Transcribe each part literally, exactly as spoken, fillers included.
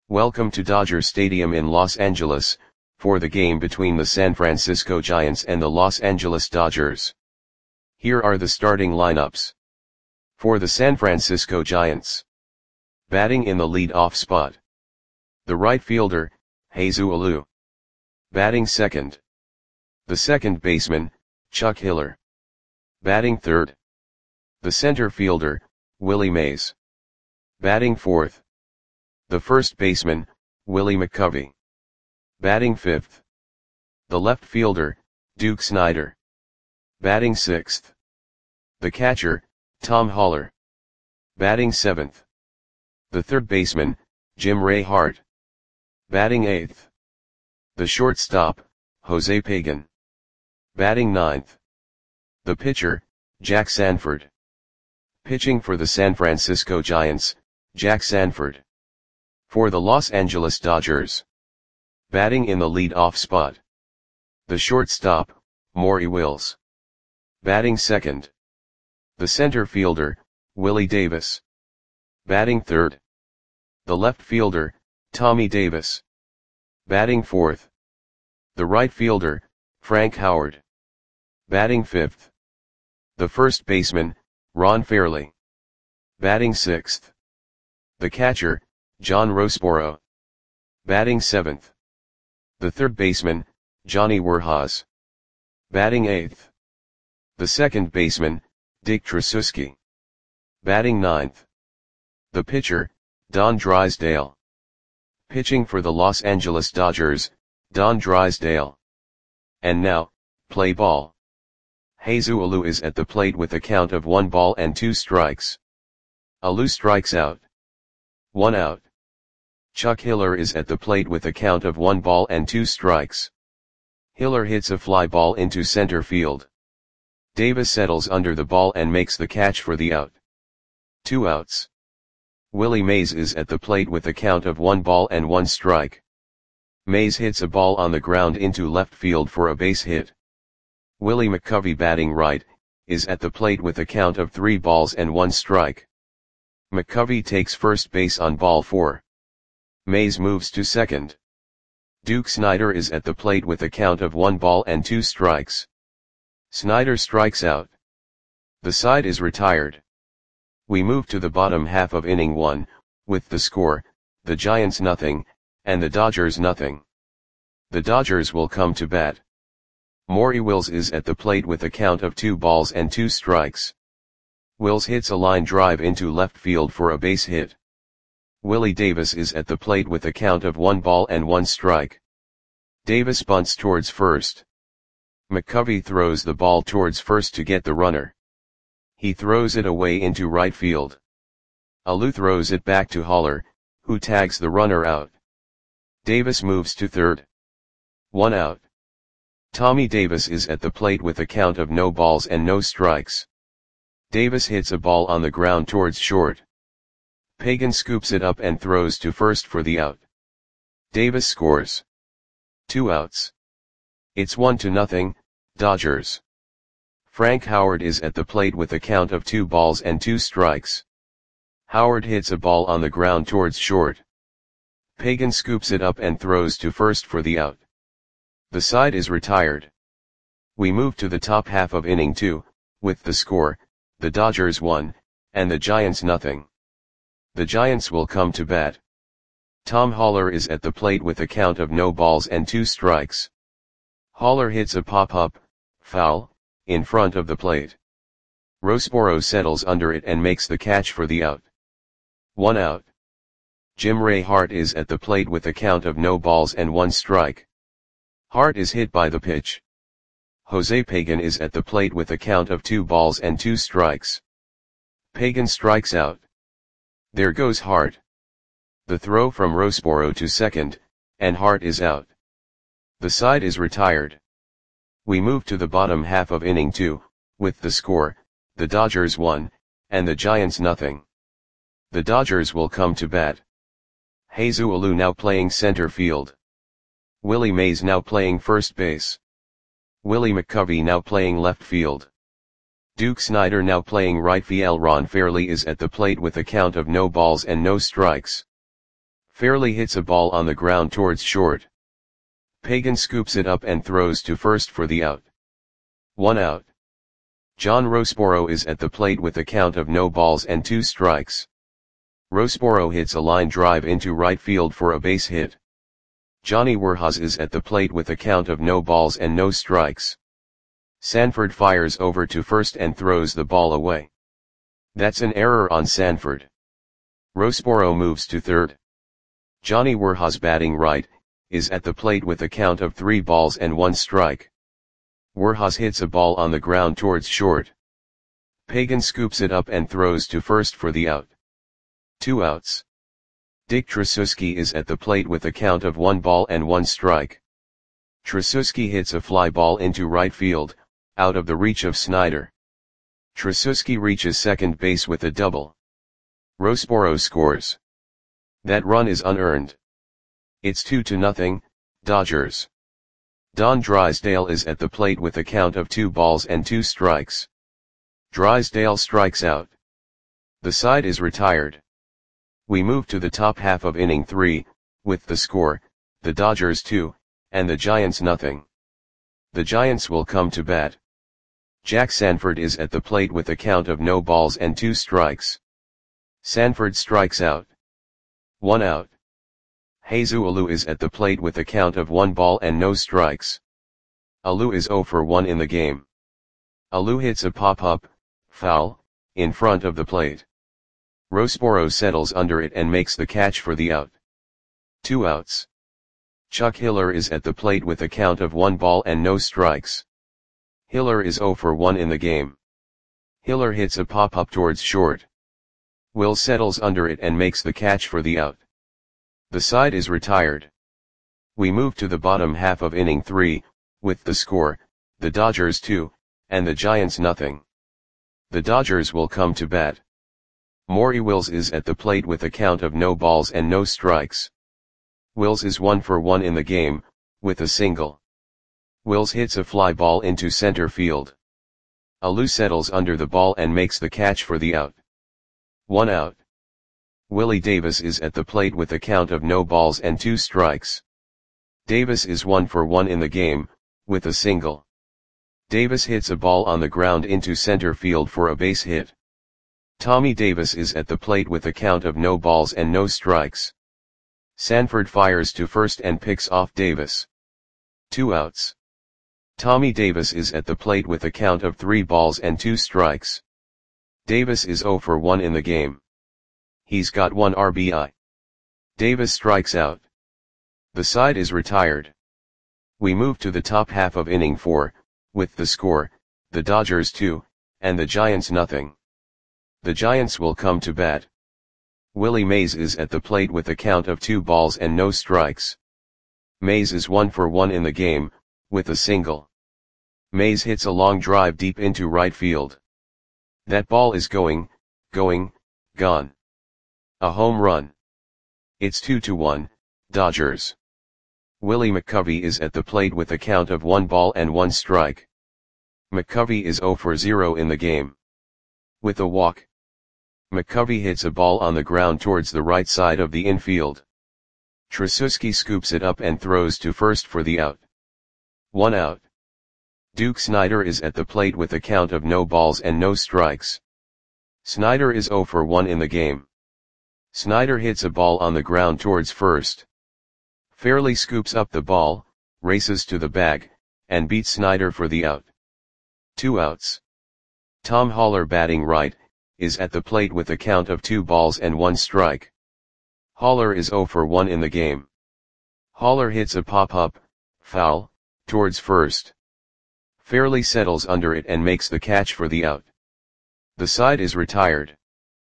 Welcome to Dodger Stadium in Los Angeles, for the game between the San Francisco Giants and the Los Angeles Dodgers. Here are the starting lineups. For the San Francisco Giants. Batting in the lead-off spot. The right fielder, Jesus Alou. Batting second. The second baseman, Chuck Hiller. Batting third. The center fielder, Willie Mays. Batting fourth. The first baseman, Willie McCovey. Batting fifth. The left fielder, Duke Snider. Batting sixth. The catcher, Tom Haller. Batting seventh. The third baseman, Jim Ray Hart. Batting eighth. The shortstop, Jose Pagan. Batting ninth. The pitcher, Jack Sanford. Pitching for the San Francisco Giants, Jack Sanford. For the Los Angeles Dodgers. Batting in the lead-off spot. The shortstop, Maury Wills. Batting second. The center fielder, Willie Davis. Batting third. The left fielder, Tommy Davis. Batting fourth. The right fielder, Frank Howard. Batting fifth. The first baseman, Ron Fairly. Batting sixth. The catcher, John Roseboro. Batting seventh. The third baseman, Johnny Werhas. Batting eighth. The second baseman, Dick Tracewski. Batting ninth. The pitcher, Don Drysdale. Pitching for the Los Angeles Dodgers, Don Drysdale. And now, play ball. Jesus Alou is at the plate with a count of one ball and two strikes. Alou strikes out. One out. Chuck Hiller is at the plate with a count of one ball and two strikes. Hiller hits a fly ball into center field. Davis settles under the ball and makes the catch for the out. Two outs. Willie Mays is at the plate with a count of one ball and one strike. Mays hits a ball on the ground into left field for a base hit. Willie McCovey, batting right, is at the plate with a count of three balls and one strike. McCovey takes first base on ball four. Mays moves to second. Duke Snider is at the plate with a count of one ball and two strikes. Snider strikes out. The side is retired. We move to the bottom half of inning one, with the score, the Giants nothing, and the Dodgers nothing. The Dodgers will come to bat. Maury Wills is at the plate with a count of two balls and two strikes. Wills hits a line drive into left field for a base hit. Willie Davis is at the plate with a count of one ball and one strike. Davis bunts towards first. McCovey throws the ball towards first to get the runner. He throws it away into right field. Alou throws it back to Haller, who tags the runner out. Davis moves to third. One out. Tommy Davis is at the plate with a count of no balls and no strikes. Davis hits a ball on the ground towards short. Pagan scoops it up and throws to first for the out. Davis scores. Two outs. It's one to nothing, Dodgers. Frank Howard is at the plate with a count of two balls and two strikes. Howard hits a ball on the ground towards short. Pagan scoops it up and throws to first for the out. The side is retired. We move to the top half of inning two, with the score, the Dodgers one, and the Giants nothing. The Giants will come to bat. Tom Haller is at the plate with a count of no balls and two strikes. Haller hits a pop-up, foul, in front of the plate. Roseboro settles under it and makes the catch for the out. One out. Jim Ray Hart is at the plate with a count of no balls and one strike. Hart is hit by the pitch. Jose Pagan is at the plate with a count of two balls and two strikes. Pagan strikes out. There goes Hart. The throw from Roseboro to second, and Hart is out. The side is retired. We move to the bottom half of inning two, with the score, the Dodgers one, and the Giants nothing. The Dodgers will come to bat. Jesus Alou now playing center field. Willie Mays now playing first base. Willie McCovey now playing left field. Duke Snider now playing right field. Ron Fairly is at the plate with a count of no balls and no strikes. Fairly hits a ball on the ground towards short. Pagan scoops it up and throws to first for the out. One out. John Rossborough is at the plate with a count of no balls and two strikes. Rossborough hits a line drive into right field for a base hit. Johnny Warhas is at the plate with a count of no balls and no strikes. Sanford fires over to first and throws the ball away. That's an error on Sanford. Rossborough moves to third. Johnny Warhas, batting right, is at the plate with a count of three balls and one strike. Warhas hits a ball on the ground towards short. Pagan scoops it up and throws to first for the out. Two outs. Dick Tracewski is at the plate with a count of one ball and one strike. Tracewski hits a fly ball into right field, out of the reach of Snyder. Tracewski reaches second base with a double. Rossborough scores. That run is unearned. It's two to nothing, Dodgers. Don Drysdale is at the plate with a count of two balls and two strikes. Drysdale strikes out. The side is retired. We move to the top half of inning three, with the score, the Dodgers two, and the Giants nothing. The Giants will come to bat. Jack Sanford is at the plate with a count of no balls and two strikes. Sanford strikes out. One out. Jesus Alou is at the plate with a count of one ball and no strikes. Alou is zero for one in the game. Alou hits a pop-up, foul, in front of the plate. Rossborough settles under it and makes the catch for the out. Two outs. Chuck Hiller is at the plate with a count of one ball and no strikes. Hiller is zero for one in the game. Hiller hits a pop-up towards short. Will settles under it and makes the catch for the out. The side is retired. We move to the bottom half of inning three, with the score, the Dodgers two, and the Giants nothing. The Dodgers will come to bat. Maury Wills is at the plate with a count of no balls and no strikes. Wills is one for one in the game, with a single. Wills hits a fly ball into center field. Alou settles under the ball and makes the catch for the out. One out. Willie Davis is at the plate with a count of no balls and two strikes. Davis is one for one in the game, with a single. Davis hits a ball on the ground into center field for a base hit. Tommy Davis is at the plate with a count of no balls and no strikes. Sanford fires to first and picks off Davis. Two outs. Tommy Davis is at the plate with a count of three balls and two strikes. Davis is zero for one in the game. He's got one R B I. Davis strikes out. The side is retired. We move to the top half of inning four, with the score, the Dodgers two, and the Giants nothing. The Giants will come to bat. Willie Mays is at the plate with a count of two balls and no strikes. Mays is one for one in the game, with a single. Mays hits a long drive deep into right field. That ball is going, going, gone. A home run. It's two to one, Dodgers. Willie McCovey is at the plate with a count of one ball and one strike. McCovey is zero for zero in the game. With a walk. McCovey hits a ball on the ground towards the right side of the infield. Tracewski scoops it up and throws to first for the out. One out. Duke Snider is at the plate with a count of no balls and no strikes. Snider is zero for one in the game. Snider hits a ball on the ground towards first. Fairley scoops up the ball, races to the bag, and beats Snider for the out. Two outs. Tom Haller, batting right, is at the plate with a count of two balls and one strike. Haller is zero for one in the game. Haller hits a pop-up, foul, towards first. Fairley settles under it and makes the catch for the out. The side is retired.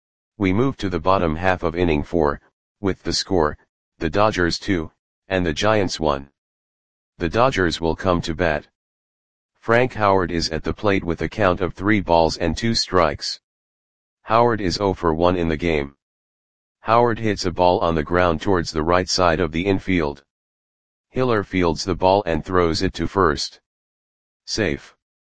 We move to the bottom half of inning four, with the score, the Dodgers two, and the Giants one. The Dodgers will come to bat. Frank Howard is at the plate with a count of three balls and two strikes. Howard is zero for one in the game. Howard hits a ball on the ground towards the right side of the infield. Hiller fields the ball and throws it to first. Safe.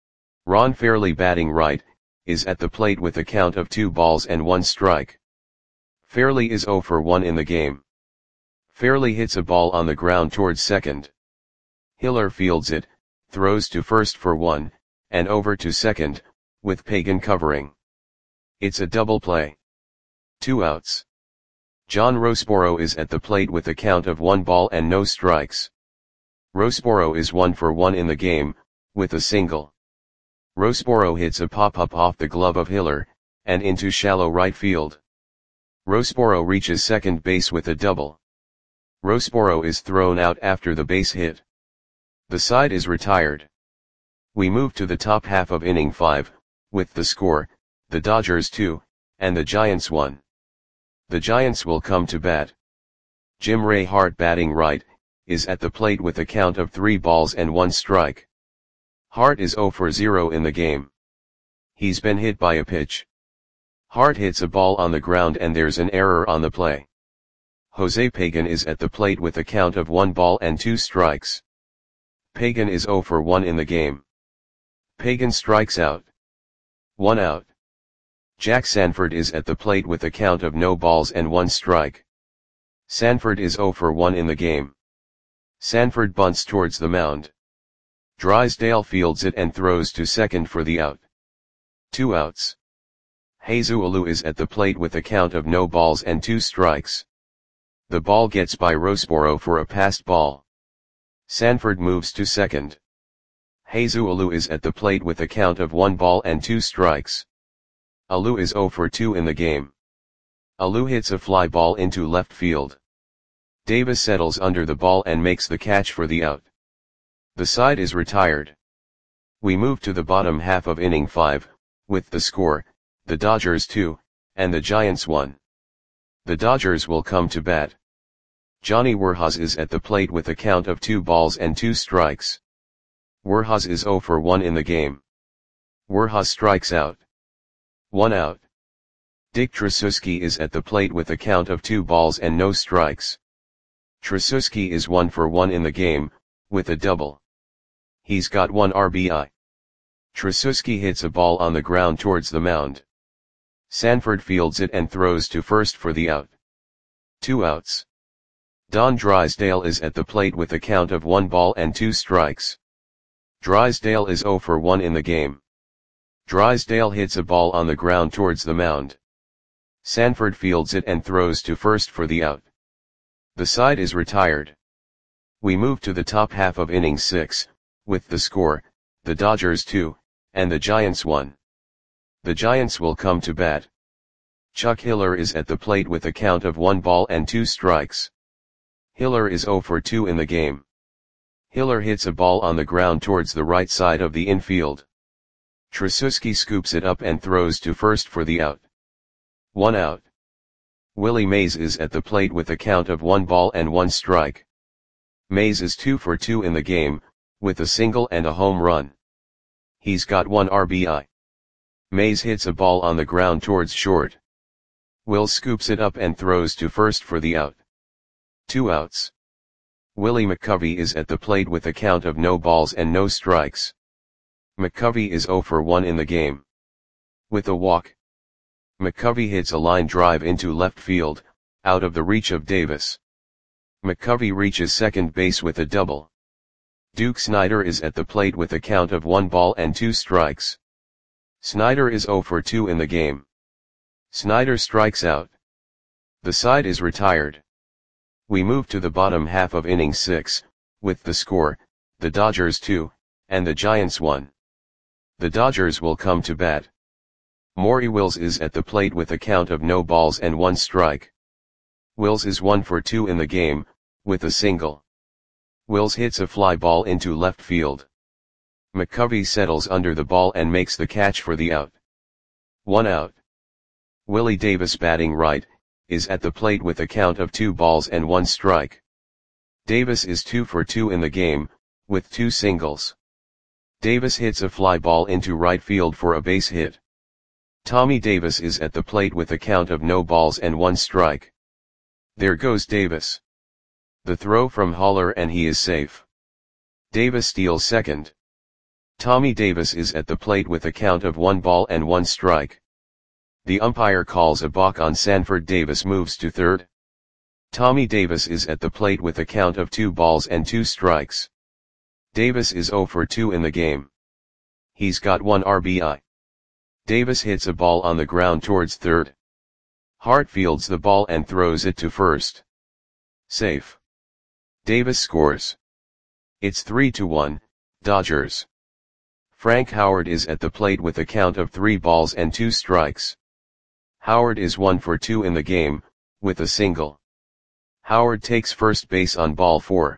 Ron Fairley, batting right, is at the plate with a count of two balls and one strike. Fairley is zero for one in the game. Fairly hits a ball on the ground towards second. Hiller fields it, throws to first for one, and over to second, with Pagan covering. It's a double play. Two outs. John Roseboro is at the plate with a count of one ball and no strikes. Roseboro is one for one in the game, with a single. Roseboro hits a pop-up off the glove of Hiller, and into shallow right field. Roseboro reaches second base with a double. Roseboro is thrown out after the base hit. The side is retired. We move to the top half of inning five, with the score, the Dodgers two, and the Giants one. The Giants will come to bat. Jim Ray Hart, batting right, is at the plate with a count of three balls and one strike. Hart is zero for zero in the game. He's been hit by a pitch. Hart hits a ball on the ground and there's an error on the play. Jose Pagan is at the plate with a count of one ball and two strikes. Pagan is zero for one in the game. Pagan strikes out. One out. Jack Sanford is at the plate with a count of no balls and one strike. Sanford is zero for one in the game. Sanford bunts towards the mound. Drysdale fields it and throws to second for the out. Two outs. Jesus Alou is at the plate with a count of no balls and two strikes. The ball gets by Roseboro for a passed ball. Sanford moves to second. Jesus Alou is at the plate with a count of one ball and two strikes. Alou is zero for two in the game. Alou hits a fly ball into left field. Davis settles under the ball and makes the catch for the out. The side is retired. We move to the bottom half of inning five, with the score, the Dodgers two, and the Giants one. The Dodgers will come to bat. Johnny Werhas is at the plate with a count of two balls and two strikes. Werhas is zero for one in the game. Werhas strikes out. One out. Dick Tracewski is at the plate with a count of two balls and no strikes. Tracewski is one for one in the game, with a double. He's got one R B I. Tracewski hits a ball on the ground towards the mound. Sanford fields it and throws to first for the out. Two outs. Don Drysdale is at the plate with a count of one ball and two strikes. Drysdale is zero for one in the game. Drysdale hits a ball on the ground towards the mound. Sanford fields it and throws to first for the out. The side is retired. We move to the top half of inning six, with the score, the Dodgers two, and the Giants one. The Giants will come to bat. Chuck Hiller is at the plate with a count of one ball and two strikes. Hiller is zero for two in the game. Hiller hits a ball on the ground towards the right side of the infield. Tracewski scoops it up and throws to first for the out. One out. Willie Mays is at the plate with a count of one ball and one strike. Mays is two for two in the game, with a single and a home run. He's got one R B I. Mays hits a ball on the ground towards short. Will scoops it up and throws to first for the out. Two outs. Willie McCovey is at the plate with a count of no balls and no strikes. McCovey is zero for one in the game. With a walk. McCovey hits a line drive into left field, out of the reach of Davis. McCovey reaches second base with a double. Duke Snider is at the plate with a count of one ball and two strikes. Snider is zero for two in the game. Snider strikes out. The side is retired. We move to the bottom half of inning six, with the score, the Dodgers two, and the Giants one. The Dodgers will come to bat. Maury Wills is at the plate with a count of no balls and one strike. Wills is one for two in the game, with a single. Wills hits a fly ball into left field. McCovey settles under the ball and makes the catch for the out. One out. Willie Davis, batting right, is at the plate with a count of two balls and one strike. Davis is two for two in the game, with two singles. Davis hits a fly ball into right field for a base hit. Tommy Davis is at the plate with a count of no balls and one strike. There goes Davis. The throw from Haller and he is safe. Davis steals second. Tommy Davis is at the plate with a count of one ball and one strike. The umpire calls a balk on Sanford. Davis moves to third. Tommy Davis is at the plate with a count of two balls and two strikes. Davis is oh for two in the game. He's got one R B I. Davis hits a ball on the ground towards third. Hart fields the ball and throws it to first. Safe. Davis scores. It's three to one, Dodgers. Frank Howard is at the plate with a count of three balls and two strikes. Howard is one for two in the game, with a single. Howard takes first base on ball four.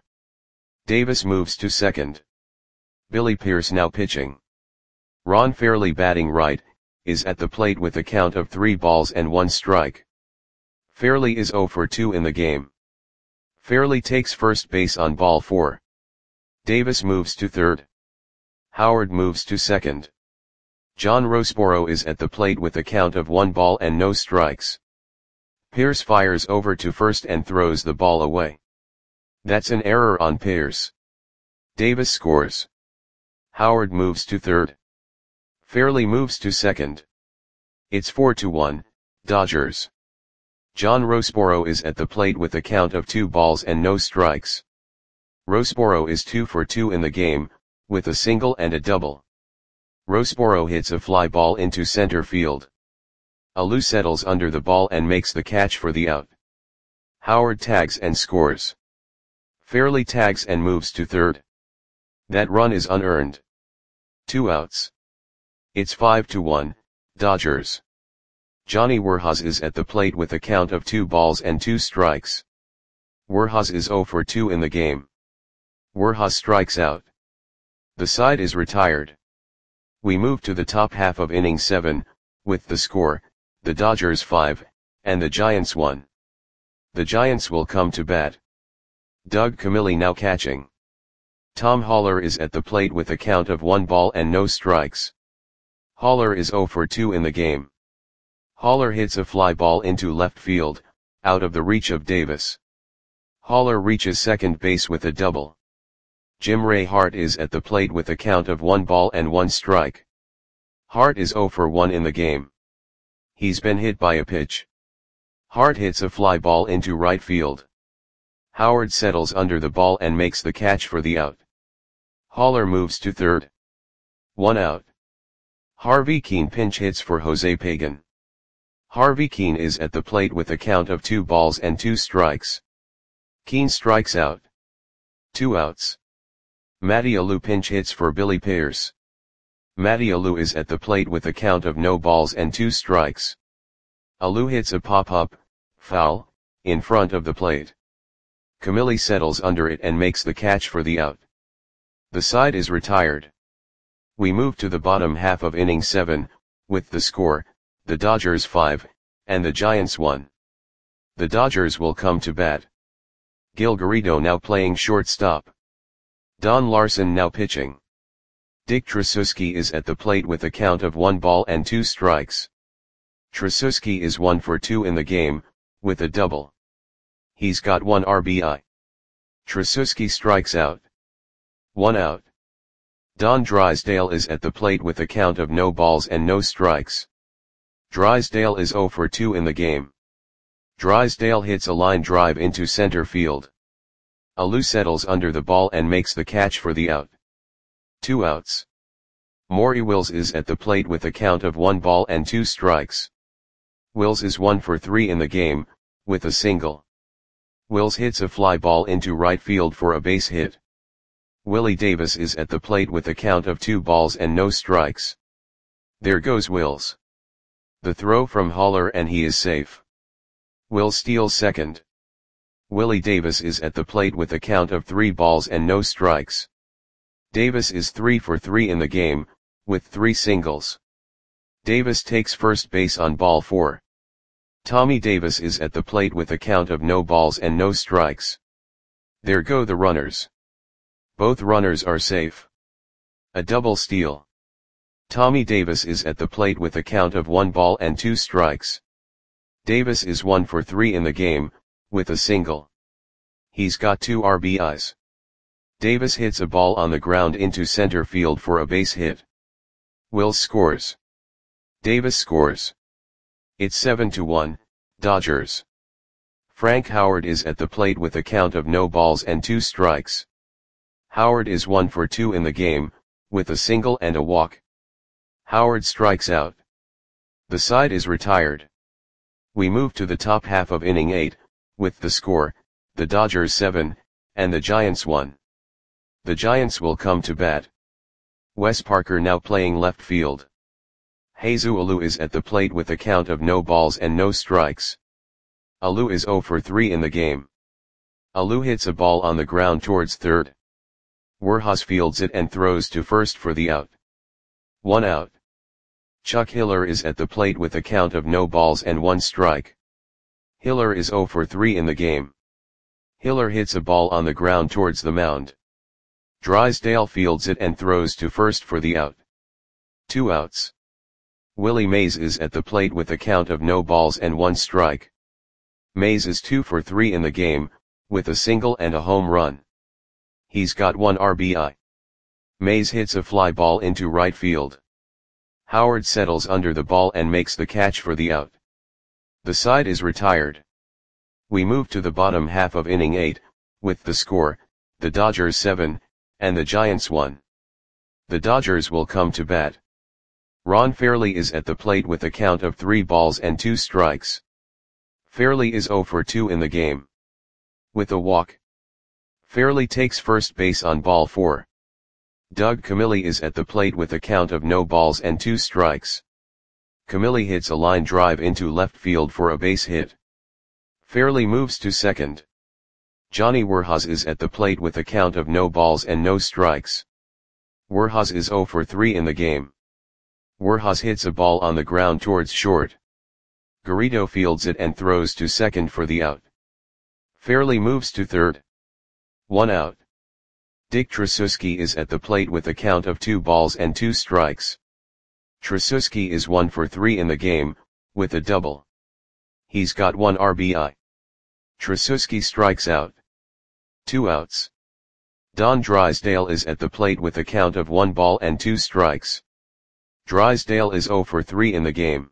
Davis moves to second. Billy Pierce now pitching. Ron Fairly batting right, is at the plate with a count of three balls and one strike. Fairly is oh for two in the game. Fairly takes first base on ball four. Davis moves to third. Howard moves to second. John Roseboro is at the plate with a count of one ball and no strikes. Pierce fires over to first and throws the ball away. That's an error on Pierce. Davis scores. Howard moves to third. Fairly moves to second. It's four to one, Dodgers. John Roseboro is at the plate with a count of two balls and no strikes. Roseboro is two for two in the game, with a single and a double. Roseboro hits a fly ball into center field. Alou settles under the ball and makes the catch for the out. Howard tags and scores. Fairly tags and moves to third. That run is unearned. Two outs. It's five to one, Dodgers. Johnny Werhas is at the plate with a count of two balls and two strikes. Werhas is oh for two in the game. Werhas strikes out. The side is retired. We move to the top half of inning seven, with the score, the Dodgers five, and the Giants one. The Giants will come to bat. Doug Camilli now catching. Tom Haller is at the plate with a count of one ball and no strikes. Haller is oh for two in the game. Haller hits a fly ball into left field, out of the reach of Davis. Haller reaches second base with a double. Jim Ray Hart is at the plate with a count of one ball and one strike. Hart is oh for one in the game. He's been hit by a pitch. Hart hits a fly ball into right field. Howard settles under the ball and makes the catch for the out. Haller moves to third. One out. Harvey Keene pinch hits for Jose Pagan. Harvey Keene is at the plate with a count of two balls and two strikes. Keene strikes out. Two outs. Matty Alou pinch hits for Billy Pierce. Matty Alou is at the plate with a count of no balls and two strikes. Alou hits a pop-up, foul, in front of the plate. Camilli settles under it and makes the catch for the out. The side is retired. We move to the bottom half of inning seven, with the score, the Dodgers five, and the Giants one. The Dodgers will come to bat. Gil Garrido now playing shortstop. Don Larson now pitching. Dick Tracewski is at the plate with a count of one ball and two strikes. Tracewski is one for two in the game, with a double. He's got one R B I. Tracewski strikes out. One out. Don Drysdale is at the plate with a count of no balls and no strikes. Drysdale is oh for two in the game. Drysdale hits a line drive into center field. Alou settles under the ball and makes the catch for the out. Two outs. Maury Wills is at the plate with a count of one ball and two strikes. Wills is one for three in the game, with a single. Wills hits a fly ball into right field for a base hit. Willie Davis is at the plate with a count of two balls and no strikes. There goes Wills. The throw from Haller and he is safe. Wills steals second. Willie Davis is at the plate with a count of three balls and no strikes. Davis is three for three in the game, with three singles. Davis takes first base on ball four. Tommy Davis is at the plate with a count of no balls and no strikes. There go the runners. Both runners are safe. A double steal. Tommy Davis is at the plate with a count of one ball and two strikes. Davis is one for three in the game, with a single. He's got two R B Is. Davis hits a ball on the ground into center field for a base hit. Wills scores. Davis scores. It's seven to one, Dodgers. Frank Howard is at the plate with a count of no balls and two strikes. Howard is one for two in the game, with a single and a walk. Howard strikes out. The side is retired. We move to the top half of inning eight, with the score, the Dodgers seven, and the Giants one. The Giants will come to bat. Wes Parker now playing left field. Jesus Alou is at the plate with a count of no balls and no strikes. Alou is zero for three in the game. Alou hits a ball on the ground towards third. Werhas fields it and throws to first for the out. One out. Chuck Hiller is at the plate with a count of no balls and one strike. Hiller is zero for three in the game. Hiller hits a ball on the ground towards the mound. Drysdale fields it and throws to first for the out. Two outs. Willie Mays is at the plate with a count of no balls and one strike. Mays is two for three in the game, with a single and a home run. He's got one R B I. Mays hits a fly ball into right field. Howard settles under the ball and makes the catch for the out. The side is retired. We move to the bottom half of inning eight, with the score, the Dodgers seven, and the Giants one. The Dodgers will come to bat. Ron Fairly is at the plate with a count of three balls and two strikes. Fairly is zero for two in the game. With a walk. Fairly takes first base on ball four. Doug Camilli is at the plate with a count of no balls and two strikes. Camilli hits a line drive into left field for a base hit. Fairly moves to second. Johnny Werhas is at the plate with a count of no balls and no strikes. Werhas is zero for three in the game. Werhas hits a ball on the ground towards short. Garrido fields it and throws to second for the out. Fairly moves to third. One out. Dick Tracewski is at the plate with a count of two balls and two strikes. Tracewski is one for three in the game, with a double. He's got one R B I. Tracewski strikes out. Two outs. Don Drysdale is at the plate with a count of one ball and two strikes. Drysdale is zero for three in the game.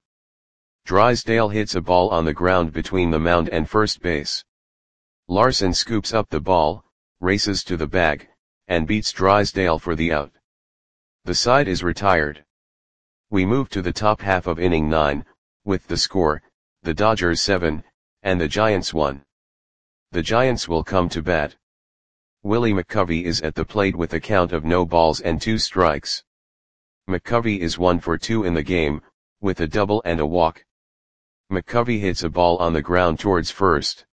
Drysdale hits a ball on the ground between the mound and first base. Larson scoops up the ball, races to the bag, and beats Drysdale for the out. The side is retired. We move to the top half of inning nine, with the score, the Dodgers seven, and the Giants one. The Giants will come to bat. Willie McCovey is at the plate with a count of no balls and two strikes. McCovey is one for two in the game, with a double and a walk. McCovey hits a ball on the ground towards first.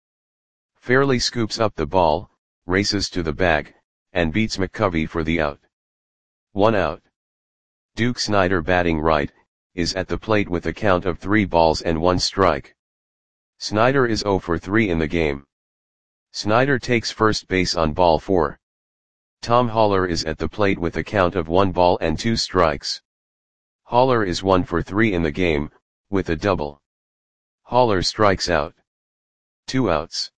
Fairly scoops up the ball, races to the bag, and beats McCovey for the out. One out. Duke Snider, batting right, is at the plate with a count of three balls and one strike. Snider is zero for three in the game. Snider takes first base on ball four. Tom Haller is at the plate with a count of one ball and two strikes. Haller is one for three in the game, with a double. Haller strikes out. Two outs.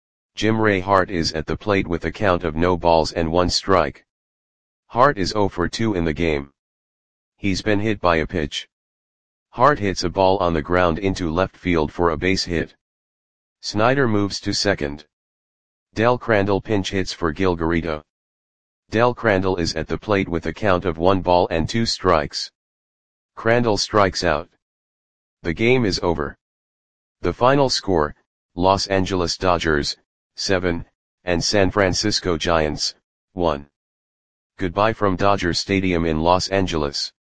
Jim Ray Hart is at the plate with a count of no balls and one strike. Hart is zero for two in the game. He's been hit by a pitch. Hart hits a ball on the ground into left field for a base hit. Snider moves to second. Del Crandall pinch hits for Gil Garrido. Del Crandall is at the plate with a count of one ball and two strikes. Crandall strikes out. The game is over. The final score, Los Angeles Dodgers, seven, and San Francisco Giants, one. Goodbye from Dodger Stadium in Los Angeles.